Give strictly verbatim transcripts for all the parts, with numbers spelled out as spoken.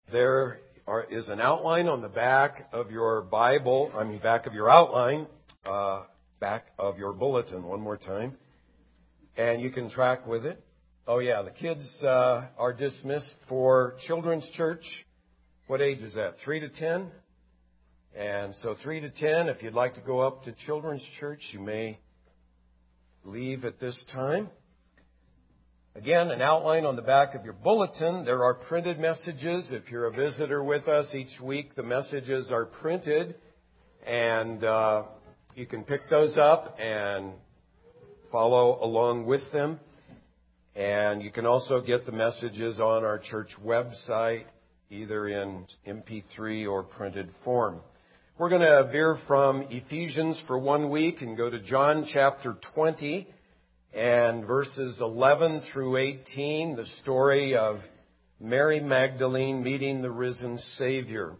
There are, is an outline on the back of your Bible, I mean back of your outline, uh, back of your bulletin, one more time. And you can track with it. Oh yeah, the kids uh, are dismissed for children's church. What age is that? Three to ten? And so three to ten, if you'd like to go up to children's church, you may leave at this time. Again, an outline on the back of your bulletin. There are printed messages. If you're a visitor with us each week, the messages are printed. And uh, you can pick those up and follow along with them. And you can also get the messages on our church website, either in M P three or printed form. We're going to veer from Ephesians for one week and go to John chapter twenty and verses eleven through eighteen, the story of Mary Magdalene meeting the risen Savior.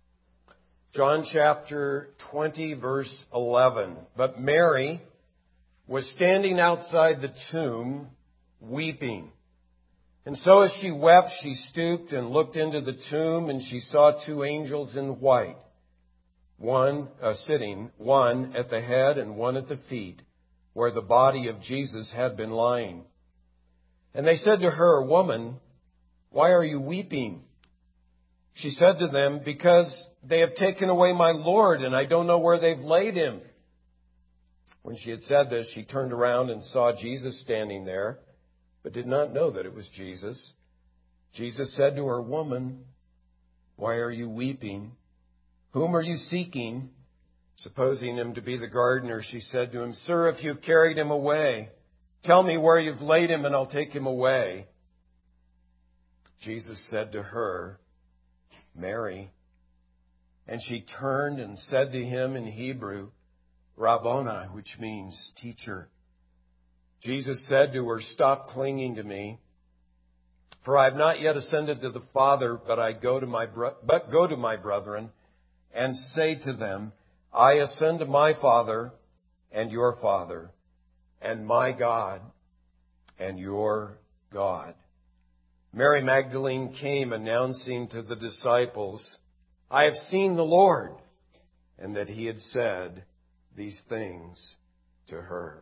John chapter twenty, verse eleven. But Mary was standing outside the tomb, weeping. And so as she wept, she stooped and looked into the tomb, and she saw two angels in white, one uh, sitting, one at the head and one at the feet, where the body of Jesus had been lying. And they said to her, "Woman, why are you weeping?" She said to them, "Because they have taken away my Lord, and I don't know where they've laid him." When she had said this, she turned around and saw Jesus standing there, but did not know that it was Jesus. Jesus said to her, "Woman, why are you weeping? Whom are you seeking?" Supposing him to be the gardener, she said to him, "Sir, if you've carried him away, tell me where you've laid him and I'll take him away." Jesus said to her, "Mary." And she turned and said to him in Hebrew, "Rabboni," which means teacher. Jesus said to her, "Stop clinging to me, for I have not yet ascended to the Father, but I go to my bro- but go to my brethren and say to them, I ascend to my Father and your Father, and my God and your God." Mary Magdalene came announcing to the disciples, "I have seen the Lord," and that he had said these things to her.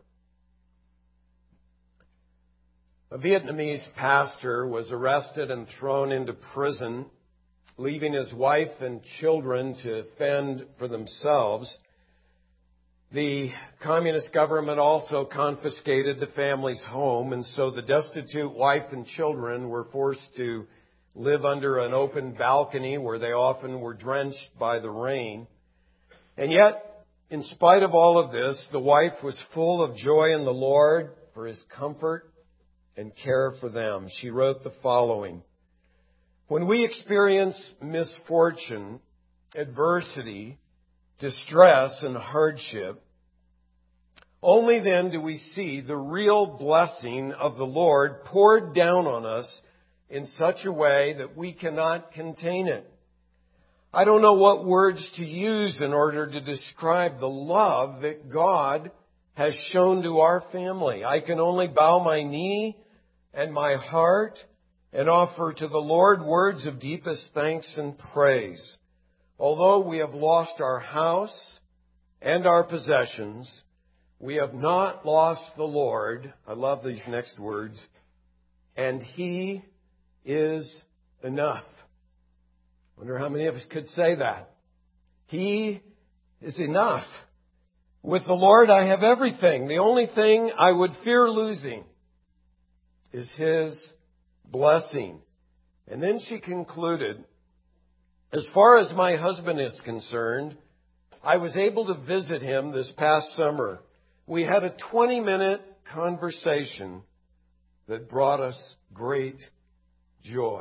A Vietnamese pastor was arrested and thrown into prison, leaving his wife and children to fend for themselves. The communist government also confiscated the family's home, and so the destitute wife and children were forced to live under an open balcony where they often were drenched by the rain. And yet, in spite of all of this, the wife was full of joy in the Lord for his comfort and care for them. She wrote the following: "When we experience misfortune, adversity, distress, and hardship, only then do we see the real blessing of the Lord poured down on us in such a way that we cannot contain it. I don't know what words to use in order to describe the love that God has shown to our family. I can only bow my knee and my heart and offer to the Lord words of deepest thanks and praise. Although we have lost our house and our possessions, we have not lost the Lord." I love these next words. "And He is enough." Wonder how many of us could say that. He is enough. "With the Lord I have everything. The only thing I would fear losing is His blessing." And then she concluded, "As far as my husband is concerned, I was able to visit him this past summer. We had a twenty-minute conversation that brought us great joy."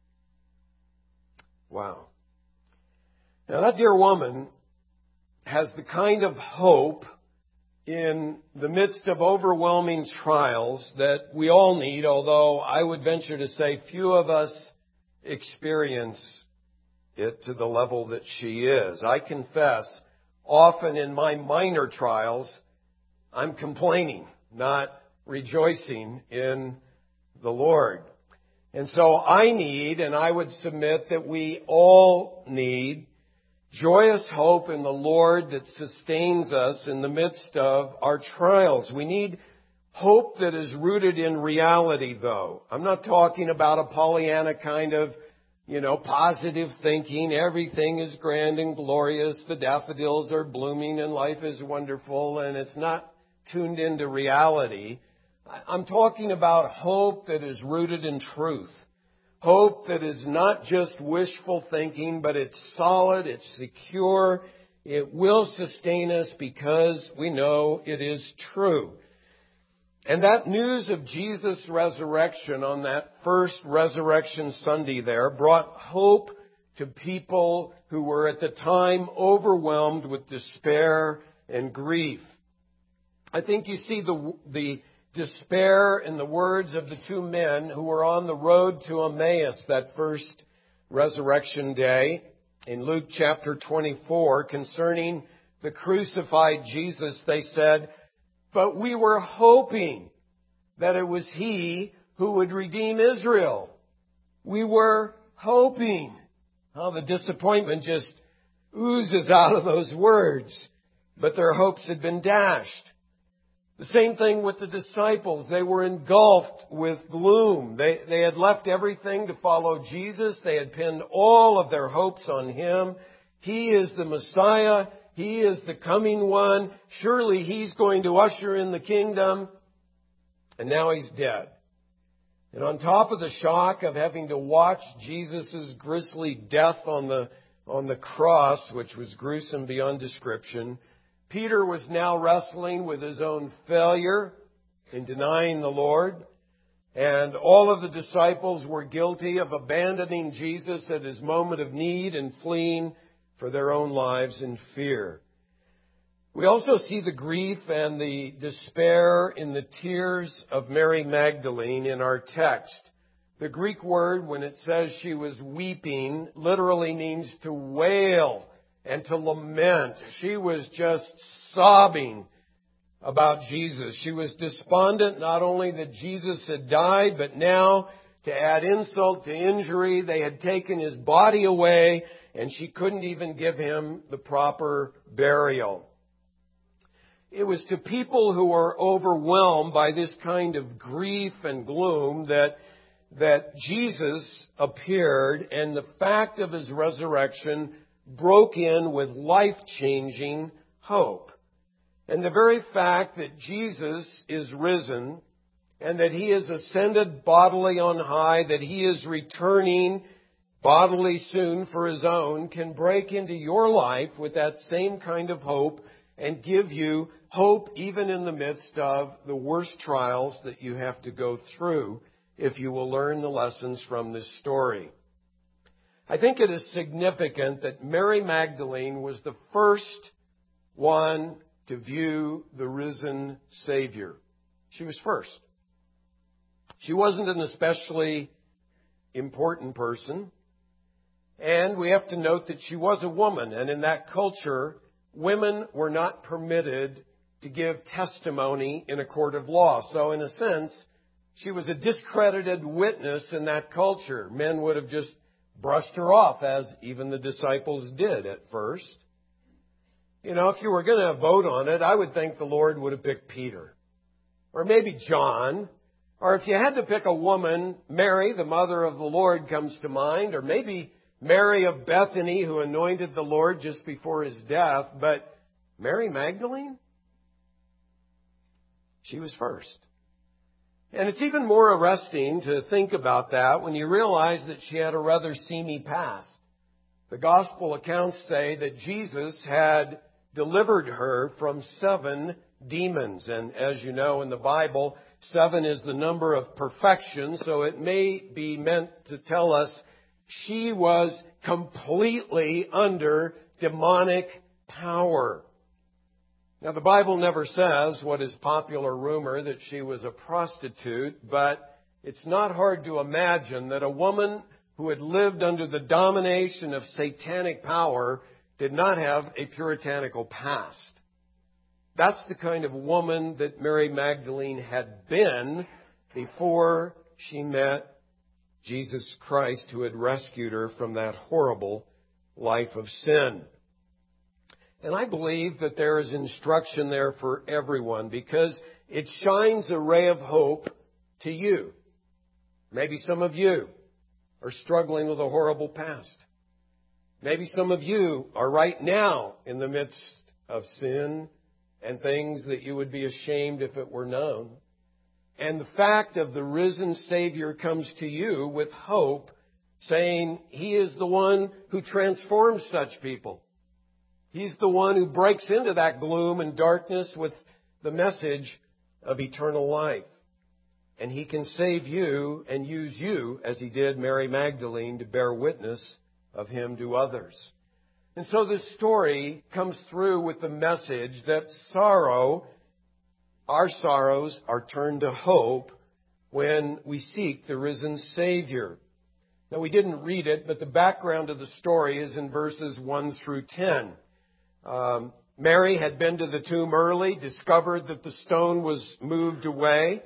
Wow. Now that dear woman has the kind of hope in the midst of overwhelming trials that we all need, although I would venture to say few of us experience it to the level that she is. I confess, often in my minor trials, I'm complaining, not rejoicing in the Lord. And so I need, and I would submit that we all need, joyous hope in the Lord that sustains us in the midst of our trials. We need hope that is rooted in reality, though. I'm not talking about a Pollyanna kind of, you know, positive thinking. Everything is grand and glorious. The daffodils are blooming and life is wonderful, and it's not tuned into reality. I'm talking about hope that is rooted in truth. Hope that is not just wishful thinking, but it's solid, it's secure. It will sustain us because we know it is true. And that news of Jesus' resurrection on that first Resurrection Sunday there brought hope to people who were at the time overwhelmed with despair and grief. I think you see the, the despair in the words of the two men who were on the road to Emmaus that first resurrection day in Luke chapter twenty-four concerning the crucified Jesus. They said, "But we were hoping that it was He who would redeem Israel." We were hoping. Oh, the disappointment just oozes out of those words. But their hopes had been dashed. The same thing with the disciples. They were engulfed with gloom. They, they had left everything to follow Jesus. They had pinned all of their hopes on Him. He is the Messiah. He is the coming one. Surely He's going to usher in the kingdom. And now He's dead. And on top of the shock of having to watch Jesus' grisly death on the, on the cross, which was gruesome beyond description, Peter was now wrestling with his own failure in denying the Lord. And all of the disciples were guilty of abandoning Jesus at His moment of need and fleeing for their own lives in fear. We also see the grief and the despair in the tears of Mary Magdalene in our text. The Greek word, when it says she was weeping, literally means to wail and to lament. She was just sobbing about Jesus. She was despondent not only that Jesus had died, but now, to add insult to injury, they had taken His body away, and she couldn't even give Him the proper burial. It was to people who were overwhelmed by this kind of grief and gloom that, that Jesus appeared, and the fact of His resurrection broke in with life-changing hope. And the very fact that Jesus is risen and that He is ascended bodily on high, that He is returning bodily soon for His own, can break into your life with that same kind of hope and give you hope even in the midst of the worst trials that you have to go through if you will learn the lessons from this story. I think it is significant that Mary Magdalene was the first one to view the risen Savior. She was first. She wasn't an especially important person. And we have to note that she was a woman. And in that culture, women were not permitted to give testimony in a court of law. So in a sense, she was a discredited witness in that culture. Men would have just brushed her off, as even the disciples did at first. You know, if you were going to vote on it, I would think the Lord would have picked Peter. Or maybe John. Or if you had to pick a woman, Mary, the mother of the Lord, comes to mind. Or maybe Mary of Bethany, who anointed the Lord just before His death. But Mary Magdalene? She was first. And it's even more arresting to think about that when you realize that she had a rather seamy past. The gospel accounts say that Jesus had delivered her from seven demons. And as you know in the Bible, seven is the number of perfection, so it may be meant to tell us she was completely under demonic power. Now, the Bible never says what is popular rumor, that she was a prostitute, but it's not hard to imagine that a woman who had lived under the domination of satanic power did not have a puritanical past. That's the kind of woman that Mary Magdalene had been before she met Jesus Christ, who had rescued her from that horrible life of sin. And I believe that there is instruction there for everyone because it shines a ray of hope to you. Maybe some of you are struggling with a horrible past. Maybe some of you are right now in the midst of sin and things that you would be ashamed if it were known. And the fact of the risen Savior comes to you with hope, saying He is the one who transforms such people. He's the one who breaks into that gloom and darkness with the message of eternal life. And He can save you and use you, as He did Mary Magdalene, to bear witness of Him to others. And so this story comes through with the message that sorrow, our sorrows, are turned to hope when we seek the risen Savior. Now, we didn't read it, but the background of the story is in verses one through ten. Um, Mary had been to the tomb early, discovered that the stone was moved away.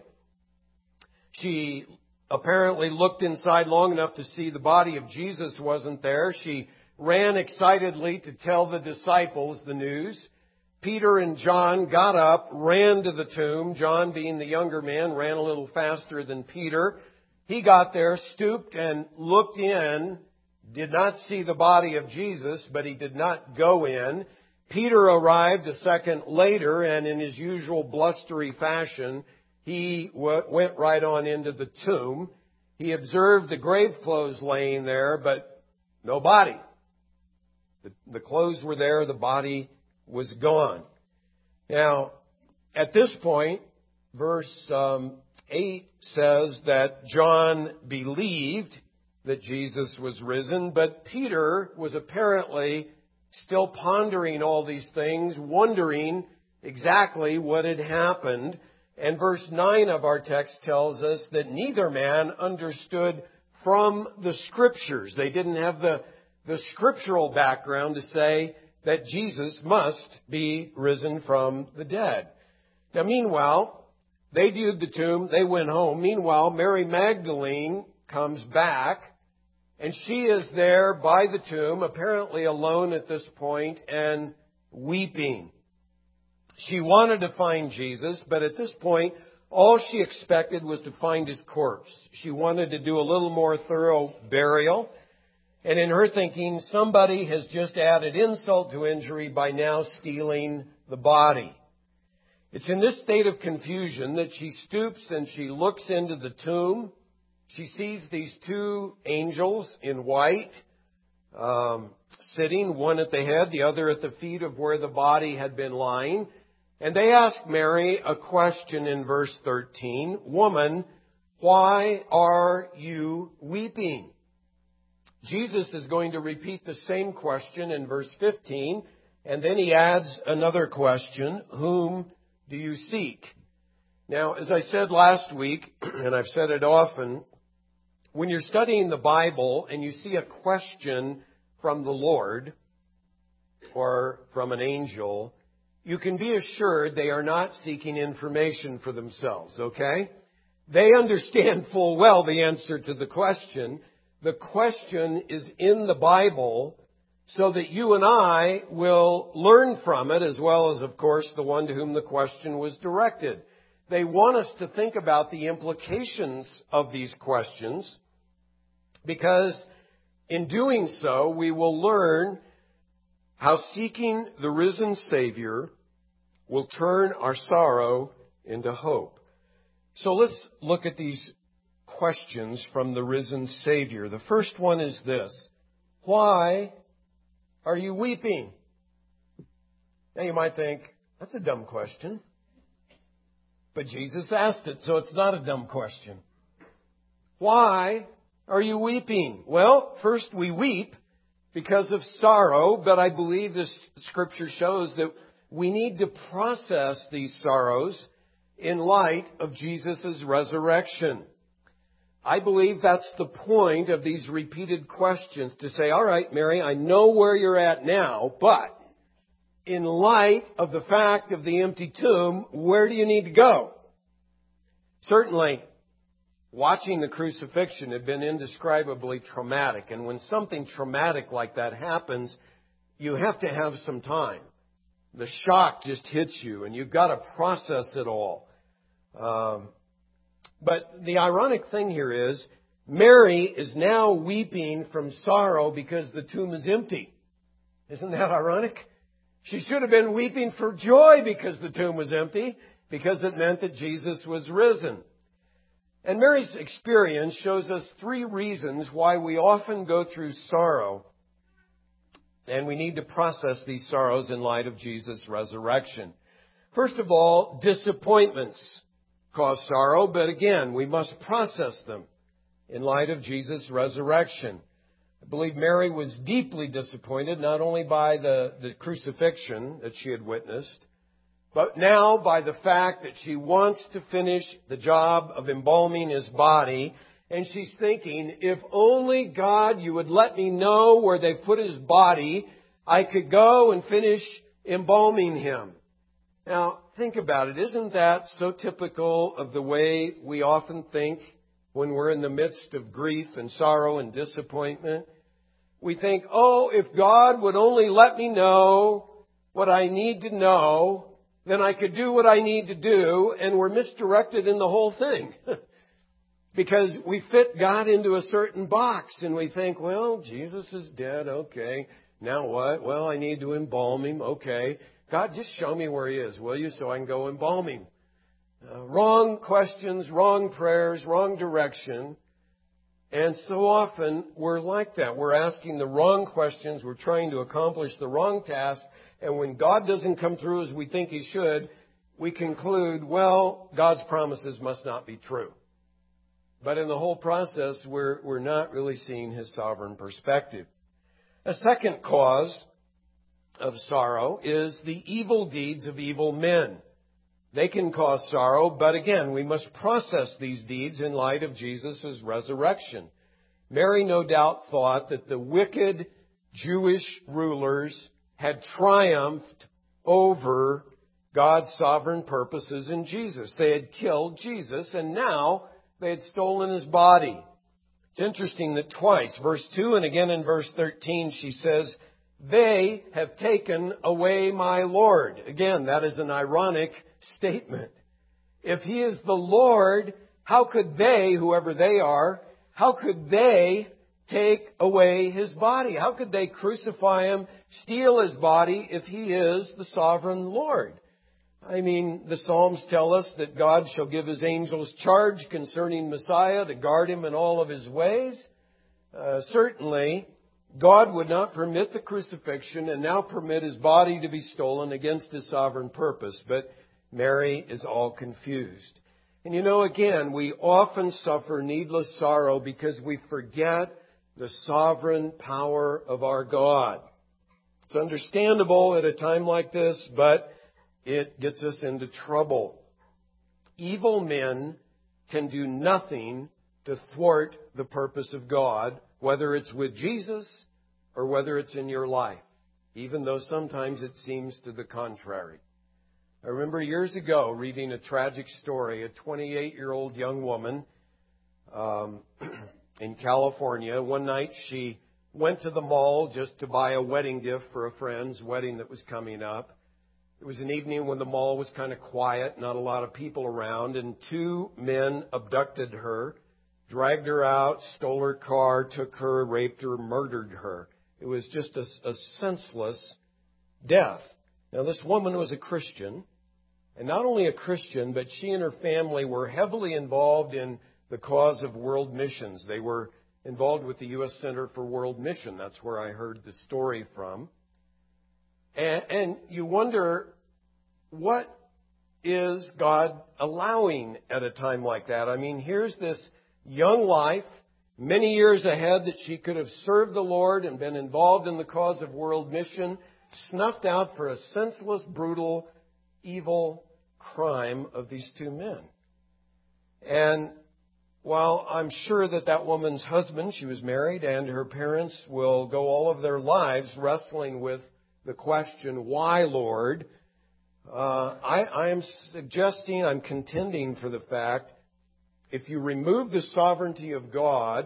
She apparently looked inside long enough to see the body of Jesus wasn't there. She ran excitedly to tell the disciples the news. Peter and John got up, ran to the tomb. John, being the younger man, ran a little faster than Peter. He got there, stooped and looked in, did not see the body of Jesus, but he did not go in. Peter arrived a second later, and in his usual blustery fashion, he w- went right on into the tomb. He observed the grave clothes laying there, but no body. The, the clothes were there, the body was gone. Now, at this point, verse um, eight says that John believed that Jesus was risen, but Peter was apparently still pondering all these things, wondering exactly what had happened. And verse nine of our text tells us that neither man understood from the Scriptures. They didn't have the, the scriptural background to say that Jesus must be risen from the dead. Now, meanwhile, they viewed the tomb, they went home. Meanwhile, Mary Magdalene comes back, and she is there by the tomb, apparently alone at this point, and weeping. She wanted to find Jesus, but at this point, all she expected was to find His corpse. She wanted to do a little more thorough burial. And in her thinking, somebody has just added insult to injury by now stealing the body. It's in this state of confusion that she stoops and she looks into the tomb. She sees these two angels in white um, sitting, one at the head, the other at the feet of where the body had been lying. And they ask Mary a question in verse thirteen. Woman, why are you weeping? Jesus is going to repeat the same question in verse fifteen. And then He adds another question. Whom do you seek? Now, as I said last week, and I've said it often, when you're studying the Bible and you see a question from the Lord or from an angel, you can be assured they are not seeking information for themselves, okay? They understand full well the answer to the question. The question is in the Bible so that you and I will learn from it, as well as, of course, the one to whom the question was directed. They want us to think about the implications of these questions, because in doing so, we will learn how seeking the risen Savior will turn our sorrow into hope. So let's look at these questions from the risen Savior. The first one is this: why are you weeping? Now you might think, that's a dumb question. But Jesus asked it, so it's not a dumb question. Why are you weeping? Well, first we weep because of sorrow, but I believe this scripture shows that we need to process these sorrows in light of Jesus' resurrection. I believe that's the point of these repeated questions, to say, all right, Mary, I know where you're at now, but in light of the fact of the empty tomb, where do you need to go? Certainly, watching the crucifixion had been indescribably traumatic. And when something traumatic like that happens, you have to have some time. The shock just hits you, and you've got to process it all. Um, but the ironic thing here is, Mary is now weeping from sorrow because the tomb is empty. Isn't that ironic? She should have been weeping for joy because the tomb was empty, because it meant that Jesus was risen. And Mary's experience shows us three reasons why we often go through sorrow, and we need to process these sorrows in light of Jesus' resurrection. First of all, disappointments cause sorrow, but again, we must process them in light of Jesus' resurrection. I believe Mary was deeply disappointed, not only by the, the crucifixion that she had witnessed, but now by the fact that she wants to finish the job of embalming his body. And she's thinking, if only God, you would let me know where they've put his body, I could go and finish embalming him. Now, think about it. Isn't that so typical of the way we often think when we're in the midst of grief and sorrow and disappointment? We think, oh, if God would only let me know what I need to know, then I could do what I need to do, and we're misdirected in the whole thing. Because we fit God into a certain box, and we think, well, Jesus is dead, okay. Now what? Well, I need to embalm him, okay. God, just show me where he is, will you, so I can go embalm him. Uh, wrong questions, wrong prayers, wrong direction. And so often we're like that. We're asking the wrong questions. We're trying to accomplish the wrong task. And when God doesn't come through as we think he should, we conclude, well, God's promises must not be true. But in the whole process, we're, we're not really seeing his sovereign perspective. A second cause of sorrow is the evil deeds of evil men. They can cause sorrow, but again, we must process these deeds in light of Jesus' resurrection. Mary no doubt thought that the wicked Jewish rulers had triumphed over God's sovereign purposes in Jesus. They had killed Jesus, and now they had stolen his body. It's interesting that twice, verse two and again in verse thirteen, she says, they have taken away my Lord. Again, that is an ironic statement. If he is the Lord, how could they, whoever they are, how could they take away his body? How could they crucify him, steal his body if he is the sovereign Lord? I mean, the Psalms tell us that God shall give his angels charge concerning Messiah to guard him in all of his ways. Uh, certainly, God would not permit the crucifixion and now permit his body to be stolen against his sovereign purpose. But Mary is all confused. And you know, again, we often suffer needless sorrow because we forget the sovereign power of our God. It's understandable at a time like this, but it gets us into trouble. Evil men can do nothing to thwart the purpose of God, whether it's with Jesus or whether it's in your life, even though sometimes it seems to the contrary. I remember years ago reading a tragic story. A twenty-eight-year-old young woman um, in California, one night she went to the mall just to buy a wedding gift for a friend's wedding that was coming up. It was an evening when the mall was kind of quiet, not a lot of people around, and two men abducted her, dragged her out, stole her car, took her, raped her, murdered her. It was just a, a senseless death. Now, this woman was a Christian, and not only a Christian, but she and her family were heavily involved in the cause of world missions. They were involved with the U S Center for World Mission. That's where I heard the story from. And, and you wonder, what is God allowing at a time like that? I mean, here's this young life, many years ahead, that she could have served the Lord and been involved in the cause of world mission, snuffed out for a senseless, brutal, evil crime of these two men. And while I'm sure that that woman's husband, she was married, and her parents will go all of their lives wrestling with the question, why, Lord? Uh, I, I am suggesting, I'm contending for the fact, if you remove the sovereignty of God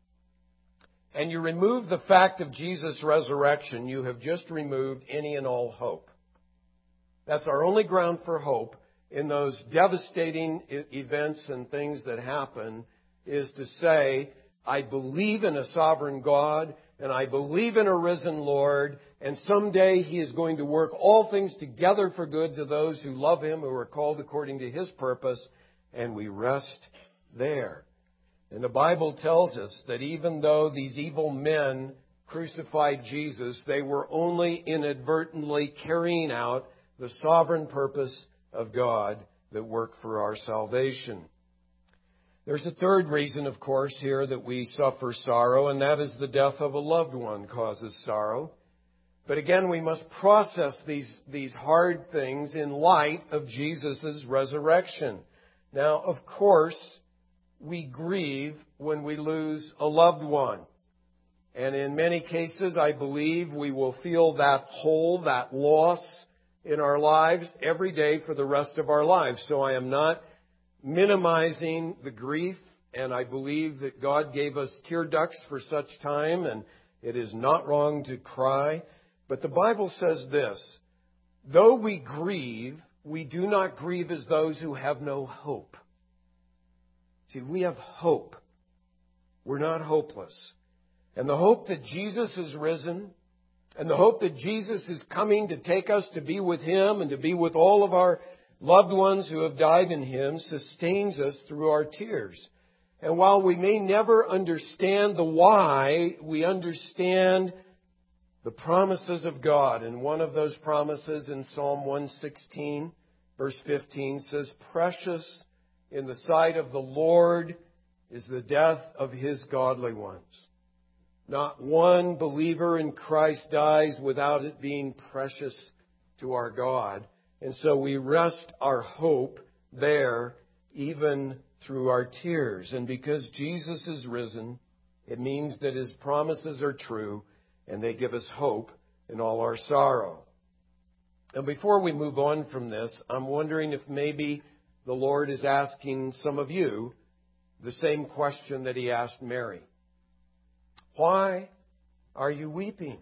and you remove the fact of Jesus' resurrection, you have just removed any and all hope. That's our only ground for hope in those devastating events and things that happen, is to say, I believe in a sovereign God, and I believe in a risen Lord, and someday He is going to work all things together for good to those who love Him, who are called according to His purpose, and we rest there. And the Bible tells us that even though these evil men crucified Jesus, they were only inadvertently carrying out the sovereign purpose of God that worked for our salvation. There's a third reason, of course, here that we suffer sorrow, and that is the death of a loved one causes sorrow. But again, we must process these, these hard things in light of Jesus' resurrection. Now, of course, we grieve when we lose a loved one. And in many cases, I believe we will feel that hole, that loss in our lives every day for the rest of our lives. So I am not minimizing the grief, and I believe that God gave us tear ducts for such time, and it is not wrong to cry. But the Bible says this: though we grieve, we do not grieve as those who have no hope. See, we have hope. We're not hopeless. And the hope that Jesus is risen, and the hope that Jesus is coming to take us to be with Him and to be with all of our loved ones who have died in Him, sustains us through our tears. And while we may never understand the why, we understand the promises of God. And one of those promises in Psalm one sixteen, verse fifteen, says, "Precious in the sight of the Lord is the death of His godly ones." Not one believer in Christ dies without it being precious to our God. And so we rest our hope there, even through our tears. And because Jesus is risen, it means that His promises are true, and they give us hope in all our sorrow. And before we move on from this, I'm wondering if maybe the Lord is asking some of you the same question that He asked Mary. Why are you weeping?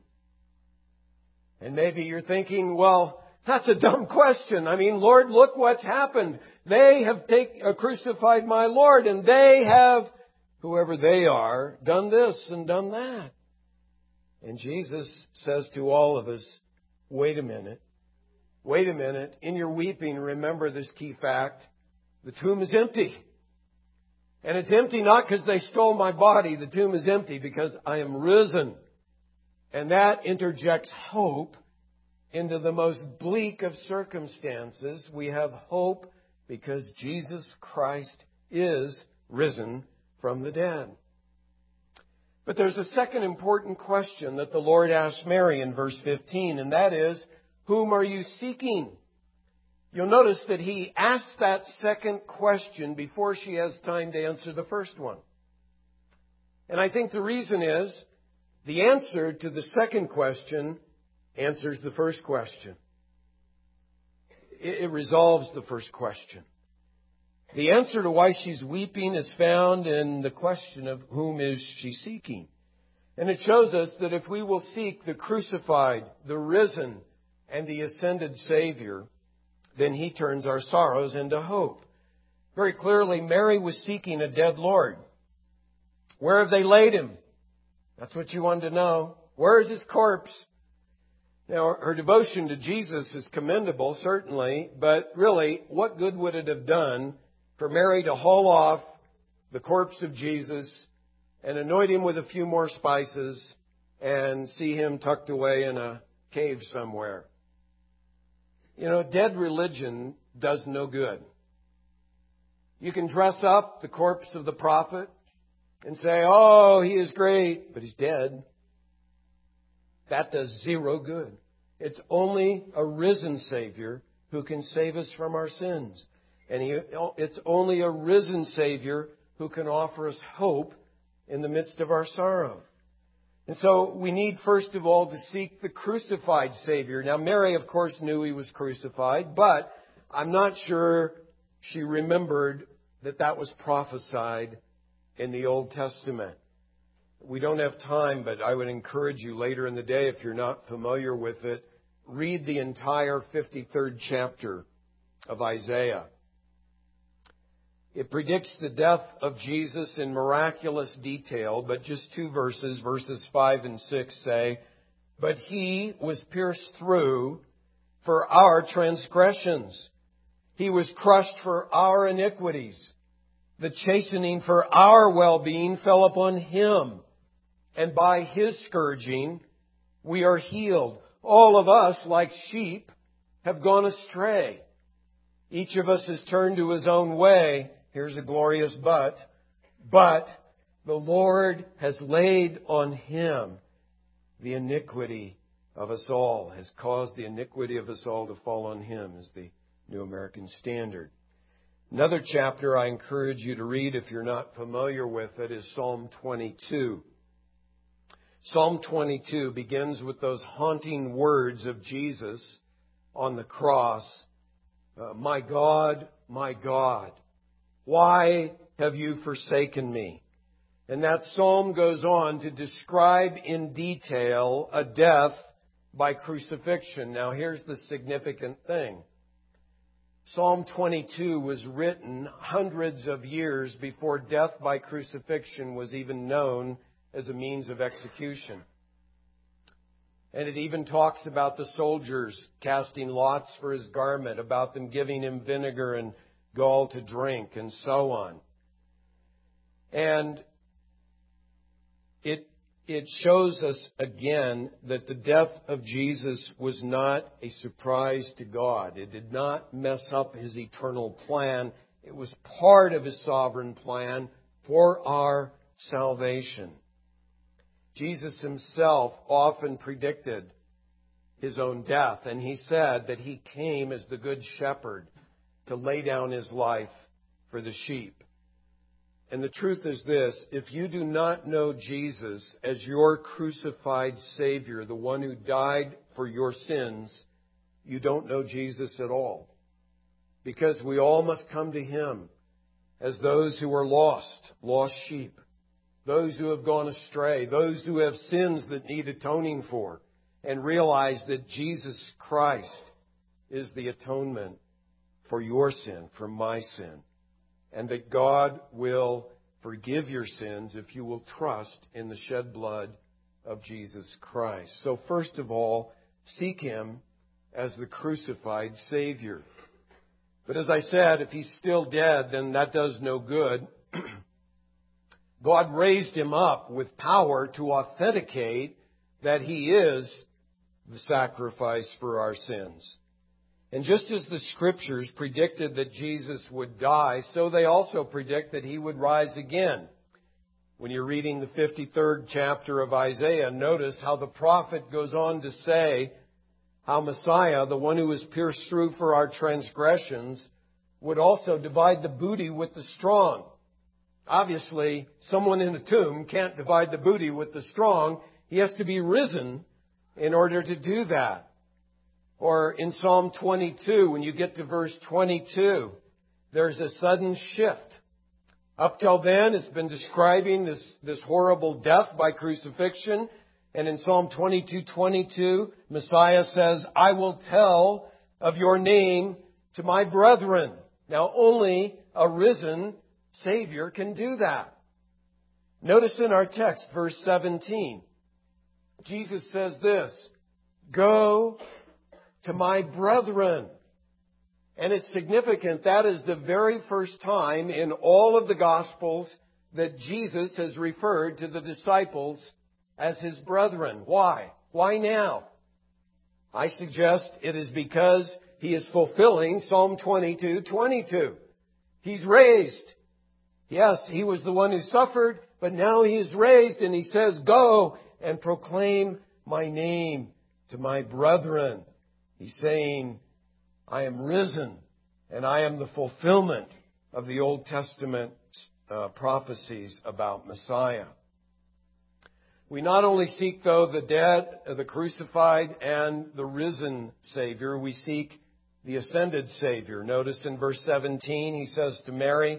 And maybe you're thinking, well, that's a dumb question. I mean, Lord, look what's happened. They have take, uh, crucified my Lord, and they have, whoever they are, done this and done that. And Jesus says to all of us, wait a minute. Wait a minute. In your weeping, remember this key fact. The tomb is empty. And it's empty not because they stole my body. The tomb is empty because I am risen. And that interjects hope into the most bleak of circumstances. We have hope because Jesus Christ is risen from the dead. But there's a second important question that the Lord asks Mary in verse fifteen, and that is, whom are you seeking? You'll notice that He asks that second question before she has time to answer the first one. And I think the reason is the answer to the second question answers the first question. It, it resolves the first question. The answer to why she's weeping is found in the question of whom is she seeking. And it shows us that if we will seek the crucified, the risen, and the ascended Savior, then He turns our sorrows into hope. Very clearly, Mary was seeking a dead Lord. Where have they laid Him? That's what you wanted to know. Where is His corpse? Now, her devotion to Jesus is commendable, certainly, but really, what good would it have done for Mary to haul off the corpse of Jesus and anoint Him with a few more spices and see Him tucked away in a cave somewhere? You know, dead religion does no good. You can dress up the corpse of the prophet and say, oh, he is great, but he's dead. That does zero good. It's only a risen Savior who can save us from our sins. And he, it's only a risen Savior who can offer us hope in the midst of our sorrow. And so we need, first of all, to seek the crucified Savior. Now, Mary, of course, knew He was crucified, but I'm not sure she remembered that that was prophesied in the Old Testament. We don't have time, but I would encourage you later in the day, if you're not familiar with it, read the entire fifty-third chapter of Isaiah. It predicts the death of Jesus in miraculous detail, but just two verses, verses five and six say, "But He was pierced through for our transgressions. He was crushed for our iniquities. The chastening for our well-being fell upon Him. And by His scourging, we are healed. All of us, like sheep, have gone astray. Each of us has turned to his own way." Here's a glorious but. "But the Lord has laid on Him the iniquity of us all," has caused the iniquity of us all to fall on Him, is the New American Standard. Another chapter I encourage you to read if you're not familiar with it is Psalm twenty-two. Psalm twenty-two begins with those haunting words of Jesus on the cross. Uh, "My God, my God, why have you forsaken me?" And that psalm goes on to describe in detail a death by crucifixion. Now here's the significant thing. Psalm twenty-two was written hundreds of years before death by crucifixion was even known as a means of execution. And it even talks about the soldiers casting lots for His garment, about them giving Him vinegar and gall to drink, and so on. And it it shows us again that the death of Jesus was not a surprise to God. It did not mess up His eternal plan. It was part of His sovereign plan for our salvation. Jesus Himself often predicted His own death, and He said that He came as the Good Shepherd to lay down His life for the sheep. And the truth is this: if you do not know Jesus as your crucified Savior, the one who died for your sins, you don't know Jesus at all. Because we all must come to Him as those who are lost, lost sheep. Those who have gone astray, those who have sins that need atoning for, and realize that Jesus Christ is the atonement for your sin, for my sin, and that God will forgive your sins if you will trust in the shed blood of Jesus Christ. So first of all, seek Him as the crucified Savior. But as I said, if He's still dead, then that does no good. God raised Him up with power to authenticate that He is the sacrifice for our sins. And just as the Scriptures predicted that Jesus would die, so they also predict that He would rise again. When you're reading the fifty-third chapter of Isaiah, notice how the prophet goes on to say how Messiah, the one who was pierced through for our transgressions, would also divide the booty with the strong. Obviously, someone in a tomb can't divide the booty with the strong. He has to be risen in order to do that. Or in Psalm twenty-two, when you get to verse twenty-two, there's a sudden shift. Up till then, it's been describing this, this horrible death by crucifixion. And in Psalm twenty-two twenty-two, Messiah says, "I will tell of your name to my brethren." Now, only a risen Savior can do that. Notice in our text, verse seventeen, Jesus says this, "Go to my brethren." And it's significant. That is the very first time in all of the Gospels that Jesus has referred to the disciples as His brethren. Why? Why now? I suggest it is because He is fulfilling Psalm twenty-two twenty-two. He's raised. Yes, He was the one who suffered, but now He is raised, and He says, "Go and proclaim my name to my brethren." He's saying, I am risen, and I am the fulfillment of the Old Testament uh, prophecies about Messiah. We not only seek, though, the dead, the crucified, and the risen Savior, we seek the ascended Savior. Notice in verse seventeen, He says to Mary,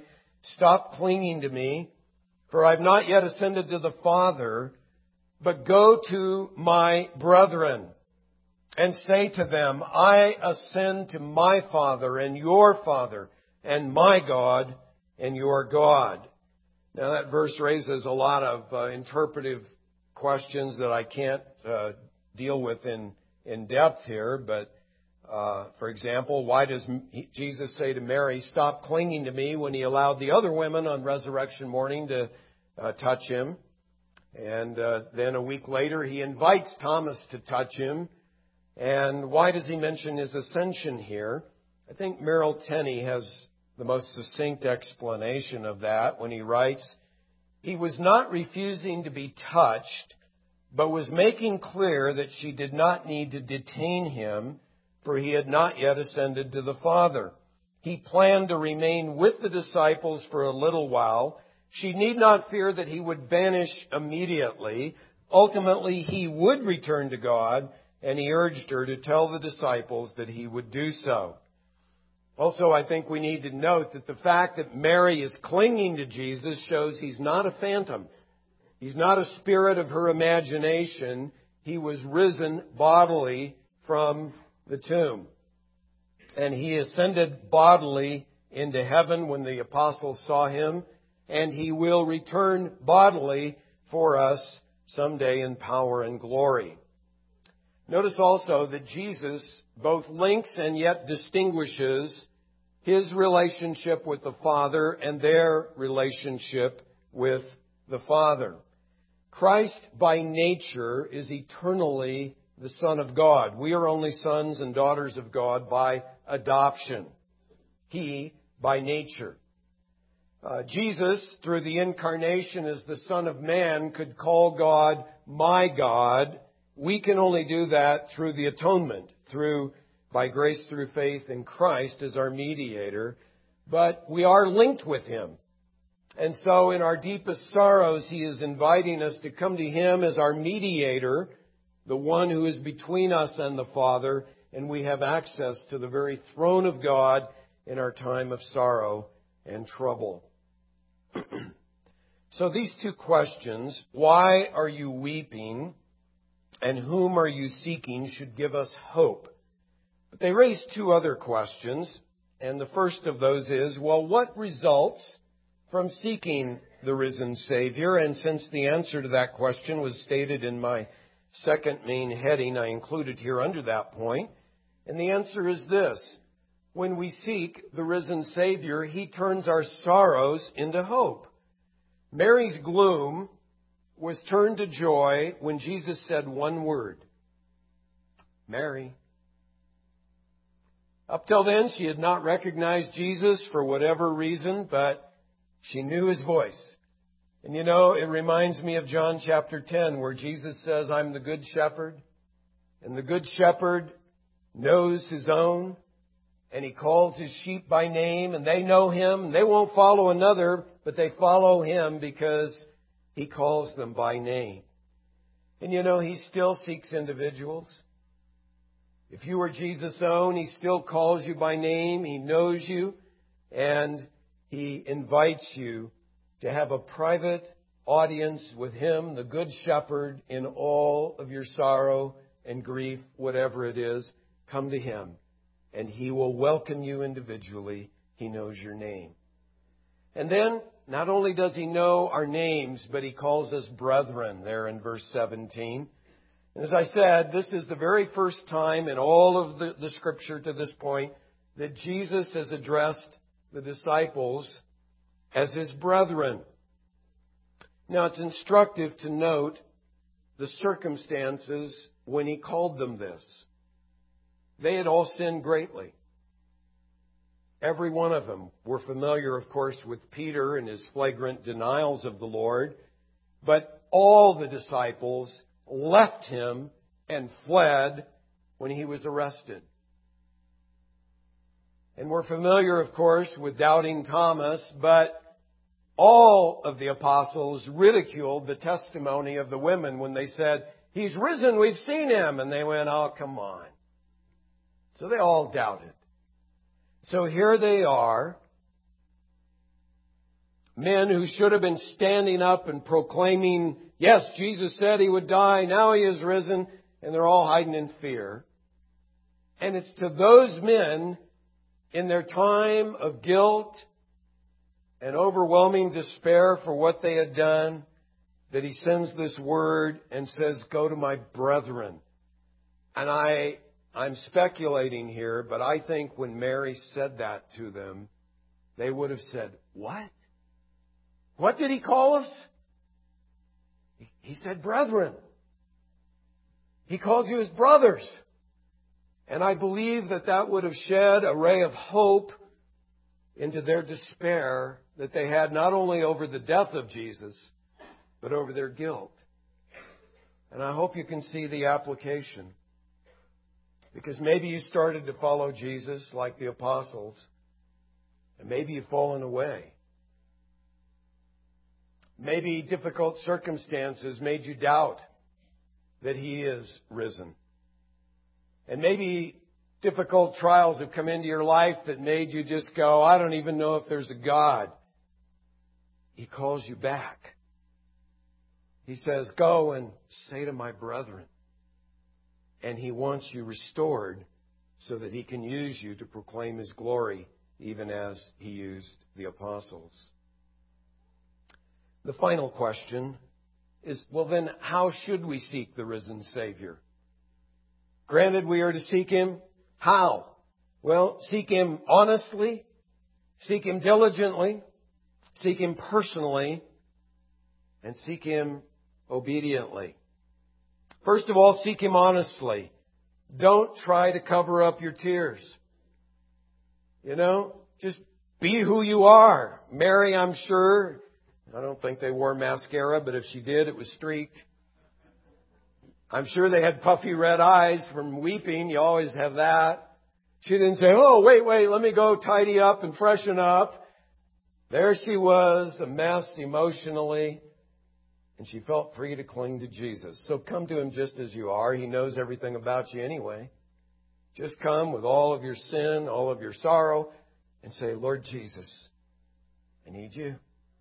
stop clinging to me, for I've not yet ascended to the Father, but go to my brethren and say to them, I ascend to my Father and your Father, and my God and your God. Now that verse raises a lot of uh, interpretive questions that I can't uh, deal with in, in depth here, but uh, for example, why does Jesus say to Mary, stop clinging to me, when he allowed the other women on resurrection morning to uh, touch him? And uh, then a week later, he invites Thomas to touch him. And why does he mention his ascension here? I think Merrill Tenney has the most succinct explanation of that when he writes, he was not refusing to be touched, but was making clear that she did not need to detain him, for he had not yet ascended to the Father. He planned to remain with the disciples for a little while. She need not fear that he would vanish immediately. Ultimately, he would return to God, and he urged her to tell the disciples that he would do so. Also, I think we need to note that the fact that Mary is clinging to Jesus shows he's not a phantom. He's not a spirit of her imagination. He was risen bodily from the tomb. And he ascended bodily into heaven when the apostles saw him, and he will return bodily for us someday in power and glory. Notice also that Jesus both links and yet distinguishes his relationship with the Father and their relationship with the Father. Christ by nature is eternally the Son of God. We are only sons and daughters of God by adoption. He by nature. Uh, Jesus, through the incarnation as the Son of Man, could call God my God. We can only do that through the atonement, through by grace through faith in Christ as our mediator. But we are linked with Him. And so in our deepest sorrows, He is inviting us to come to Him as our mediator, the one who is between us and the Father, and we have access to the very throne of God in our time of sorrow and trouble. So these two questions, why are you weeping and whom are you seeking, should give us hope. But they raise two other questions, and the first of those is, well, what results from seeking the risen Savior? And since the answer to that question was stated in my second main heading, I included here under that point. And the answer is this. When we seek the risen Savior, He turns our sorrows into hope. Mary's gloom was turned to joy when Jesus said one word, Mary. Up till then, she had not recognized Jesus for whatever reason, but she knew His voice. And you know, it reminds me of John chapter ten, where Jesus says, I'm the good shepherd, and the good shepherd knows his own, and He calls His sheep by name, and they know Him, and they won't follow another, but they follow Him because He calls them by name. And you know, He still seeks individuals. If you were Jesus' own, He still calls you by name. He knows you, and He invites you to have a private audience with Him, the Good Shepherd, in all of your sorrow and grief, whatever it is. Come to Him, and He will welcome you individually. He knows your name. And then, not only does He know our names, but He calls us brethren there in verse seventeen. And as I said, this is the very first time in all of the, the Scripture to this point that Jesus has addressed the disciples as His brethren. Now, it's instructive to note the circumstances when He called them this. They had all sinned greatly. Every one of them. We're familiar, of course, with Peter and his flagrant denials of the Lord. But all the disciples left Him and fled when He was arrested. And we're familiar, of course, with doubting Thomas, but all of the apostles ridiculed the testimony of the women when they said, He's risen, we've seen Him. And they went, oh, come on. So they all doubted. So here they are, men who should have been standing up and proclaiming, yes, Jesus said He would die, now He is risen, and they're all hiding in fear. And it's to those men, in their time of guilt and overwhelming despair for what they had done, that He sends this word and says, go to my brethren. And I, I'm speculating here, but I think when Mary said that to them, they would have said, what? What did He call us? He said, brethren. He called you His brothers. And I believe that that would have shed a ray of hope into their despair that they had not only over the death of Jesus, but over their guilt. And I hope you can see the application. Because maybe you started to follow Jesus like the apostles, and maybe you've fallen away. Maybe difficult circumstances made you doubt that He is risen. And maybe difficult trials have come into your life that made you just go, I don't even know if there's a God. He calls you back. He says, go and say to my brethren. And He wants you restored so that He can use you to proclaim His glory, even as He used the apostles. The final question is, well then, how should we seek the risen Savior? Granted, we are to seek Him. How? Well, seek Him honestly, seek Him diligently, seek Him personally, and seek Him obediently. First of all, seek Him honestly. Don't try to cover up your tears. You know, just be who you are. Mary, I'm sure, I don't think they wore mascara, but if she did, it was streaked. I'm sure they had puffy red eyes from weeping. You always have that. She didn't say, oh, wait, wait, let me go tidy up and freshen up. There she was, a mess emotionally. And she felt free to cling to Jesus. So come to Him just as you are. He knows everything about you anyway. Just come with all of your sin, all of your sorrow, and say, Lord Jesus, I need you.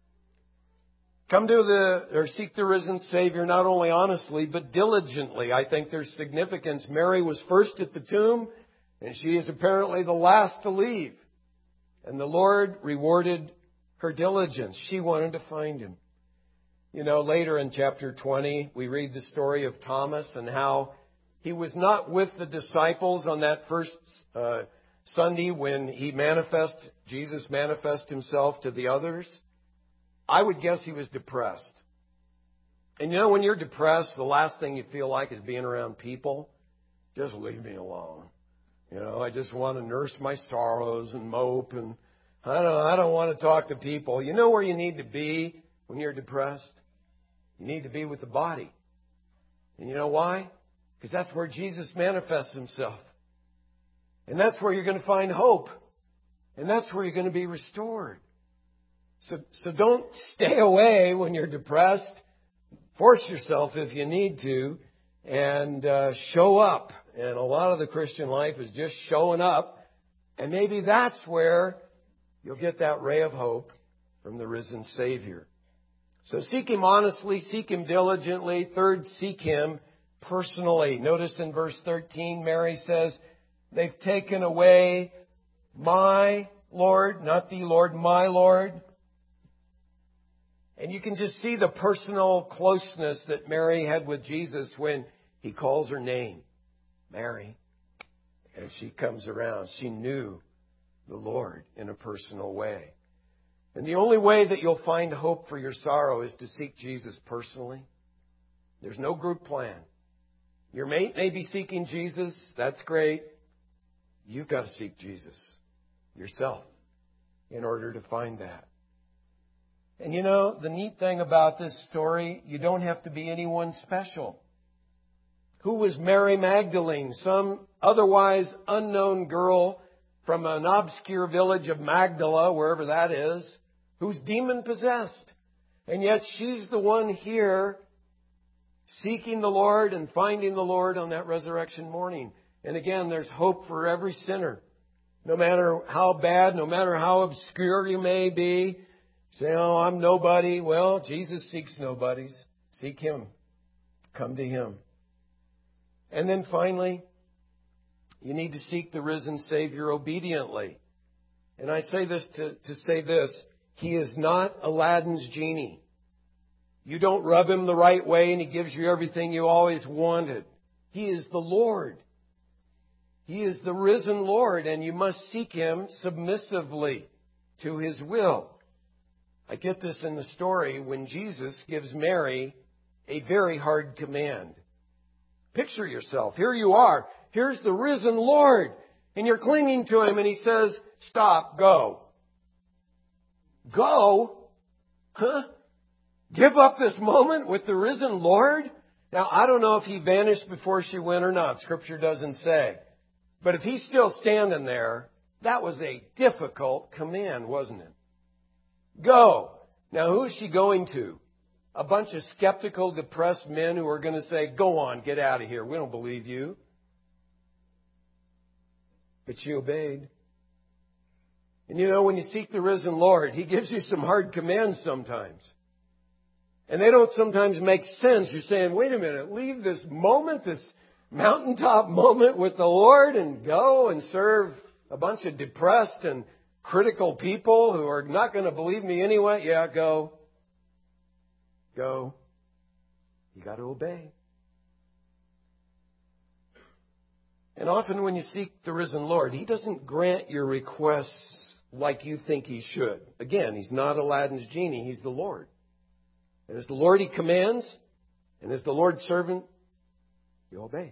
Come to the, or seek the risen Savior not only honestly, but diligently. I think there's significance. Mary was first at the tomb, and she is apparently the last to leave. And the Lord rewarded her diligence. She wanted to find Him. You know, later in chapter twenty, we read the story of Thomas and how he was not with the disciples on that first uh, Sunday when he manifest, Jesus manifest Himself to the others. I would guess he was depressed. And you know, when you're depressed, the last thing you feel like is being around people. Just leave me alone. You know, I just want to nurse my sorrows and mope, and I don't, I don't want to talk to people. You know where you need to be when you're depressed? You need to be with the body. And you know why? Because that's where Jesus manifests Himself. And that's where you're going to find hope. And that's where you're going to be restored. So, so don't stay away when you're depressed. Force yourself if you need to, and uh, show up. And a lot of the Christian life is just showing up. And maybe that's where you'll get that ray of hope from the risen Savior. So seek Him honestly, seek Him diligently. Third, seek Him personally. Notice in verse thirteen, Mary says, they've taken away my Lord, not the Lord, my Lord. And you can just see the personal closeness that Mary had with Jesus when He calls her name, Mary. And she comes around. She knew the Lord in a personal way. And the only way that you'll find hope for your sorrow is to seek Jesus personally. There's no group plan. Your mate may be seeking Jesus. That's great. You've got to seek Jesus yourself in order to find that. And you know, the neat thing about this story, you don't have to be anyone special. Who was Mary Magdalene? Some otherwise unknown girl from an obscure village of Magdala, wherever that is, who's demon-possessed. And yet she's the one here seeking the Lord and finding the Lord on that resurrection morning. And again, there's hope for every sinner. No matter how bad, no matter how obscure you may be, Say, oh, I'm nobody. Well, Jesus seeks nobodies. Seek Him. Come to Him. And then finally, you need to seek the risen Savior obediently. And I say this to, to say this. He is not Aladdin's genie. You don't rub Him the right way and He gives you everything you always wanted. He is the Lord. He is the risen Lord, and you must seek Him submissively to His will. I get this in the story when Jesus gives Mary a very hard command. Picture yourself. Here you are. Here's the risen Lord. And you're clinging to Him, and He says, stop, go. Go? Huh? Give up this moment with the risen Lord? Now, I don't know if He vanished before she went or not. Scripture doesn't say. But if He's still standing there, that was a difficult command, wasn't it? Go. Now, who's she going to? A bunch of skeptical, depressed men who are going to say, go on, get out of here. We don't believe you. But she obeyed. And you know, when you seek the risen Lord, He gives you some hard commands sometimes. And they don't sometimes make sense. You're saying, wait a minute, leave this moment, this mountaintop moment with the Lord and go and serve a bunch of depressed and critical people who are not going to believe me anyway. Yeah, go. Go. You got to obey. And often when you seek the risen Lord, He doesn't grant your requests like you think He should. Again, He's not Aladdin's genie. He's the Lord. And as the Lord He commands, and as the Lord's servant, you obey.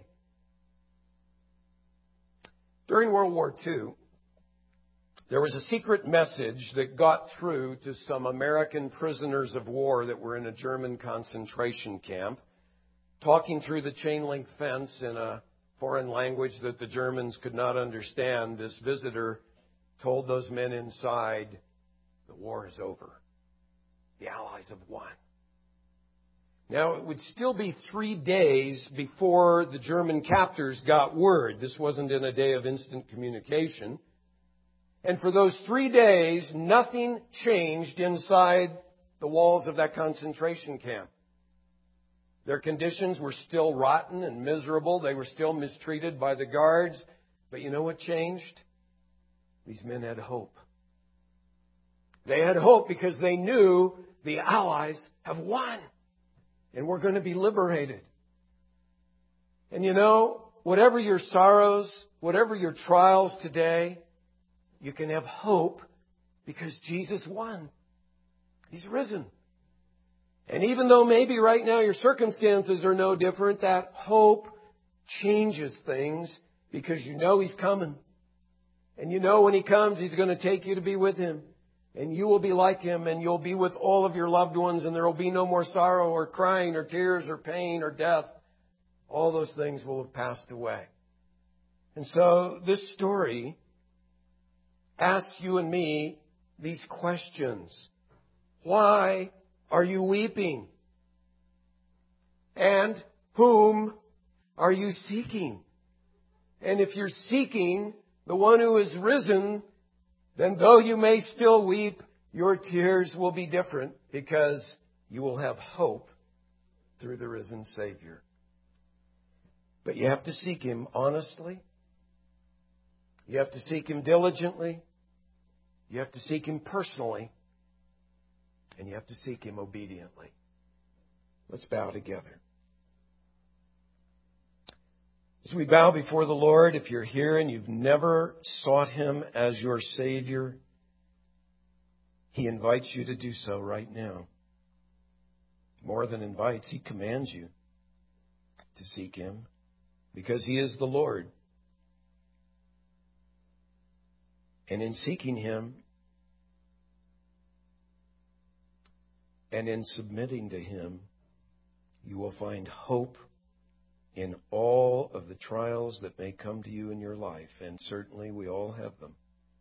During World War Two, there was a secret message that got through to some American prisoners of war that were in a German concentration camp, talking through the chain link fence in a foreign language that the Germans could not understand. This visitor told those men inside, the war is over. The Allies have won. Now, it would still be three days before the German captors got word. This wasn't in a day of instant communication. And for those three days, nothing changed inside the walls of that concentration camp. Their conditions were still rotten and miserable. They were still mistreated by the guards. But you know what changed? These men had hope. They had hope because they knew the Allies have won. And we're going to be liberated. And you know, whatever your sorrows, whatever your trials today, you can have hope because Jesus won. He's risen. And even though maybe right now your circumstances are no different, that hope changes things because you know He's coming. And you know when He comes, He's going to take you to be with Him. And you will be like Him, and you'll be with all of your loved ones, and there will be no more sorrow or crying or tears or pain or death. All those things will have passed away. And so this story asks you and me these questions. Why are you weeping? And whom are you seeking? And if you're seeking the one who is risen, then though you may still weep, your tears will be different because you will have hope through the risen Savior. But you have to seek Him honestly. You have to seek Him diligently. You have to seek Him personally. And you have to seek Him obediently. Let's bow together. As we bow before the Lord, if you're here and you've never sought Him as your Savior, He invites you to do so right now. More than invites, He commands you to seek Him because He is the Lord. And in seeking Him and in submitting to Him, you will find hope in all of the trials that may come to you in your life. And certainly we all have them.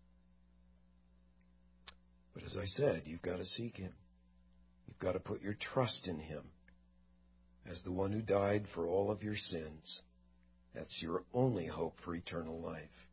But as I said, you've got to seek Him. You've got to put your trust in Him as the one who died for all of your sins. That's your only hope for eternal life.